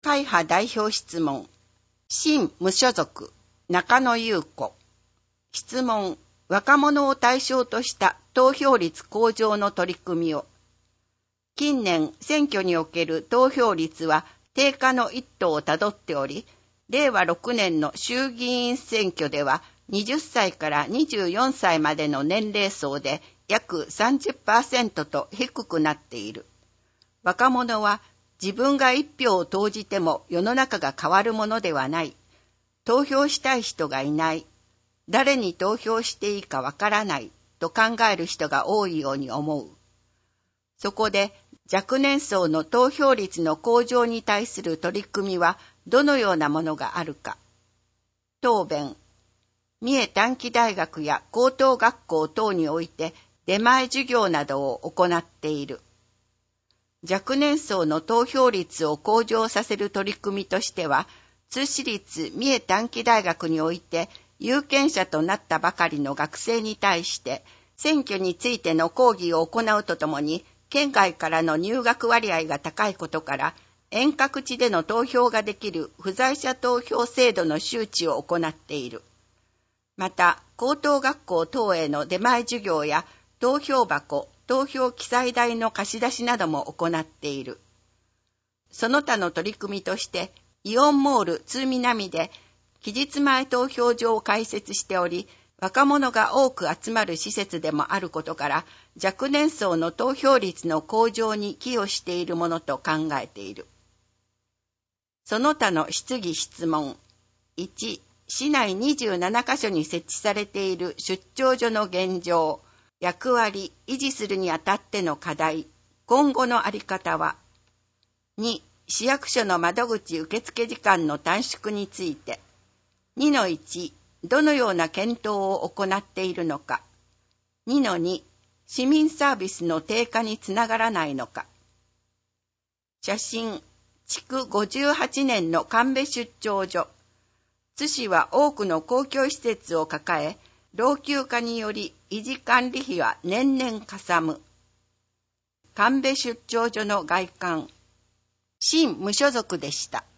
会派代表質問。新無所属、中野優子。質問。若者を対象とした投票率向上の取り組みを。近年、選挙における投票率は低下の一途をたどっており、令和6年の衆議院選挙では20歳から24歳までの年齢層で約 30% と低くなっている。若者は自分が一票を投じても世の中が変わるものではない。投票したい人がいない。誰に投票していいかわからないと考える人が多いように思う。そこで若年層の投票率の向上に対する取り組みはどのようなものがあるか。答弁。三重短期大学や高等学校等において出前授業などを行っている。若年層の投票率を向上させる取り組みとしては、津市立三重短期大学において有権者となったばかりの学生に対して選挙についての講義を行うとともに、県外からの入学割合が高いことから遠隔地での投票ができる不在者投票制度の周知を行っている。また高等学校等への出前授業や投票箱、投票記載台の貸し出しなども行っている。その他の取り組みとしてイオンモール通南で期日前投票所を開設しており、若者が多く集まる施設でもあることから、若年層の投票率の向上に寄与しているものと考えている。その他の質疑質問。1、市内27カ所に設置されている出張所の現状、役割、維持するにあたっての課題、今後のあり方は。2、市役所の窓口受付時間の短縮について。2-1、どのような検討を行っているのか。2-2、市民サービスの低下につながらないのか。写真、築58年の神戸出張所。津市は多くの公共施設を抱え、老朽化により維持管理費は年々かさむ。神戸出張所の外観。新無所属でした。